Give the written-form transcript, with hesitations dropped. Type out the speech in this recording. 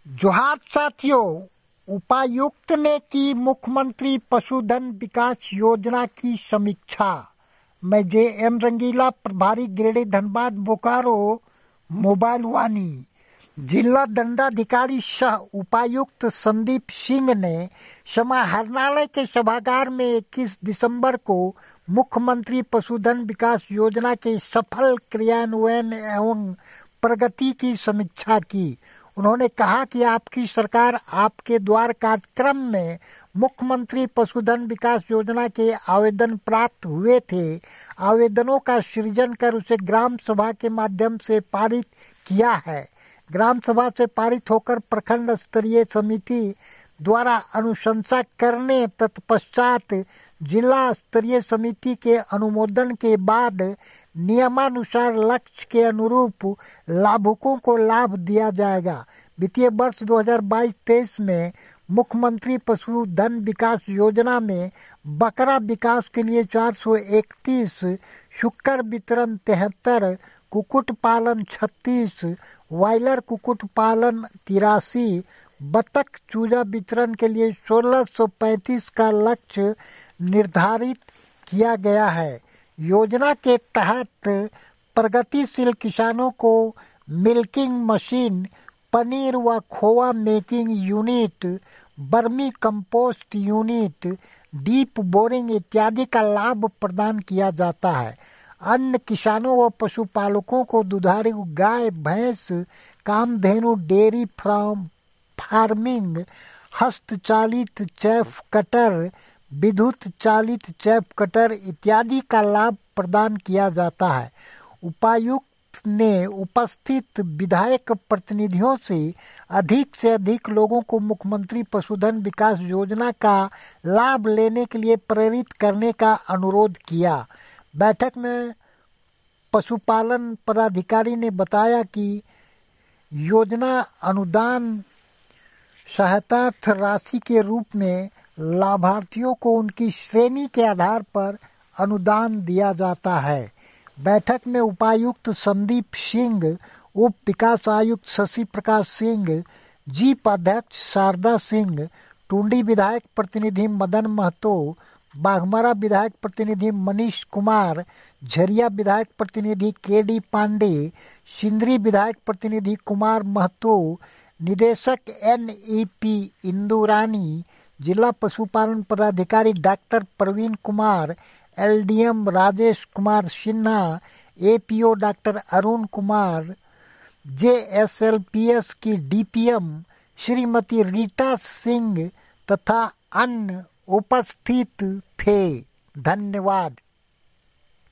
जोहार साथियों, उपायुक्त ने की मुख्यमंत्री पशुधन विकास योजना की समीक्षा। मैं जे.एम. रंगीला, प्रभारी गिरिडीह, धनबाद, बोकारो, मोबाइल वाणी। जिला दंडाधिकारी सह उपायुक्त संदीप सिंह ने समाहरणालय के सभागार में 21 दिसंबर को मुख्यमंत्री पशुधन विकास योजना के सफल क्रियान्वयन एवं प्रगति की समीक्षा की। उन्होंने कहा कि आपकी सरकार आपके द्वार कार्यक्रम में मुख्यमंत्री पशुधन विकास योजना के आवेदन प्राप्त हुए थे। आवेदनों का सृजन कर उसे ग्राम सभा के माध्यम से पारित किया है। ग्राम सभा से पारित होकर प्रखंड स्तरीय समिति द्वारा अनुशंसा करने तत्पश्चात जिला स्तरीय समिति के अनुमोदन के बाद नियमानुसार लक्ष्य के अनुरूप लाभुकों को लाभ दिया जाएगा। वित्तीय वर्ष 2022-23 में मुख्यमंत्री पशुधन विकास योजना में बकरा विकास के लिए 431, शुकर वितरण 73, कुक्कुट पालन 36, वायलर कुक्कुट पालन 83, बतख चूजा वितरण के लिए 1635 का लक्ष्य निर्धारित किया गया है। योजना के तहत प्रगतिशील किसानों को मिल्किंग मशीन, पनीर व khoa making unit, vermi compost unit, deep boring इत्यादि का लाभ प्रदान किया जाता है। अन्य किसानों व पशुपालकों को दुधारू गाय, भैंस, कामधेनु डेयरी फार्मिंग, हस्तचालित चैफ कटर, विद्युत चालित चैफ कटर इत्यादि का लाभ प्रदान किया जाता है। उपायुक्त ने उपस्थित विधायक प्रतिनिधियों से अधिक लोगों को मुख्यमंत्री पशुधन विकास योजना का लाभ लेने के लिए प्रेरित करने का अनुरोध किया। बैठक में पशुपालन पदाधिकारी ने बताया कि योजना अनुदान सहायता राशि के रूप में लाभार्थियों को उनकी श्रेणी के आधार पर अनुदान दिया जाता है। बैठक में उपायुक्त संदीप सिंह, उप विकास आयुक्त शशि प्रकाश सिंह, जीप अध्यक्ष शारदा सिंह, टुंडी विधायक प्रतिनिधि मदन महतो, बाघमारा विधायक प्रतिनिधि मनीष कुमार, झरिया विधायक प्रतिनिधि के.डी. पांडे, सिंदरी विधायक प्रतिनिधि कुमार महतो, निदेशक NEP इंदु रानी, जिला पशुपालन पदाधिकारी doctor Praveen Kumar, LDM Rajesh Kumar Sinha, APO doctor Arun Kumar, JSLPS की DPM श्रीमती रीटा सिंह तथा अन्य उपस्थित थे। धन्यवाद।